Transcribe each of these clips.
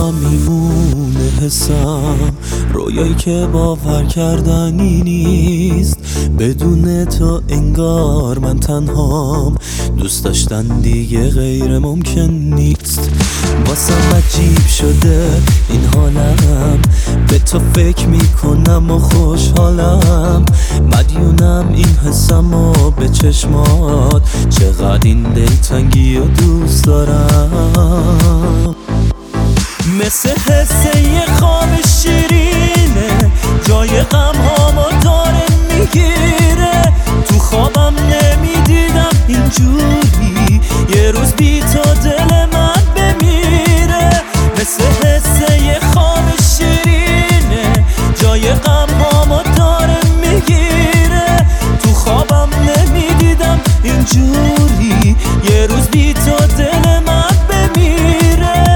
دلم میمونه حسم، رویایی که باور کردنی نیست. بدون تو انگار من تنهام، دوست داشتن دیگه غیر ممکن نیست. واسم عجیب شده این حالم، به تو فکر میکنم و خوشحالم. مدیونم این حسم و به چشمات، چقدر این دلتنگی و دوست دارم. مثل حس یه خواب شیرینه، جای غم هامو داره میگیره. تو خوابم نمیدیدم اینجوری، یه روز بی تو دل من بمیره. مثل حس یه خواب شیرینه، جای غم هامو داره میگیره. تو خوابم نمیدیدم اینجوری، یه روز بی تو دل من بمیره.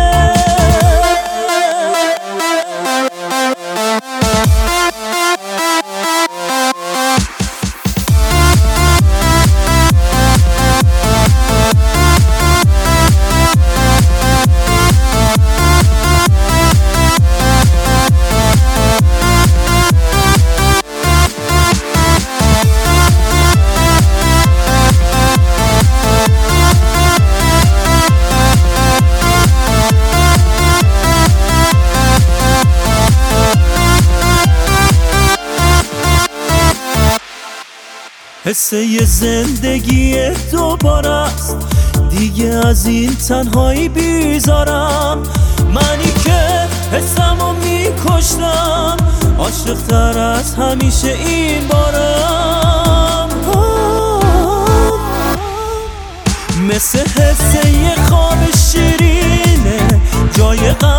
حس یه زندگی دوباره است، دیگه از این تنهایی بیزارم. منی که حسمو میکشتم، عاشق‌تر از همیشه این بارم. مثل حس یه خواب شیرینه، جای غم